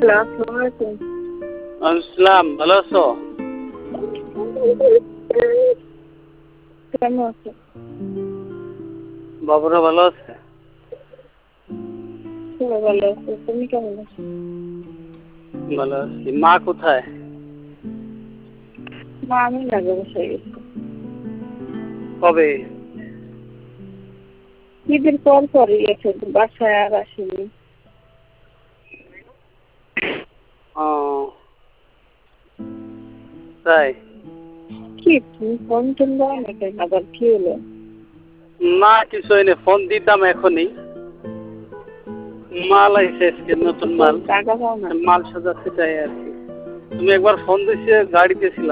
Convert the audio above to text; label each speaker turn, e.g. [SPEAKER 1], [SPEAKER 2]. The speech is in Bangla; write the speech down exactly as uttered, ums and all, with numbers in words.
[SPEAKER 1] হ্যালো, আসসালামু আলাইকুম।
[SPEAKER 2] আসসালাম, ভালো আছো?
[SPEAKER 1] কেমন আছো?
[SPEAKER 2] বাবুরা ভালো আছে?
[SPEAKER 1] সবাই ভালো আছে। তুমি কেমন আছো?
[SPEAKER 2] ভালো আছি। মা কোথায়?
[SPEAKER 1] মা আমি লাগে বসে গেছি।
[SPEAKER 2] কবে?
[SPEAKER 1] ঈদের পর পরই গেছে, বাসায় আর আসেনি।
[SPEAKER 2] ও তাই?
[SPEAKER 1] কি তুমি ফোন টোন দাও না কেন? আবার কি হলো?
[SPEAKER 2] না কিছু হয়নি, ফোন দিতাম এখনই। মাল আইছে আজকে, নতুন
[SPEAKER 1] ফোন
[SPEAKER 2] মাল।
[SPEAKER 1] টাকা পাও না?
[SPEAKER 2] মাল সাজাতে চাই আর কি। তুমি একবার ফোন দিছিলে, গাড়িতে ছিলাম।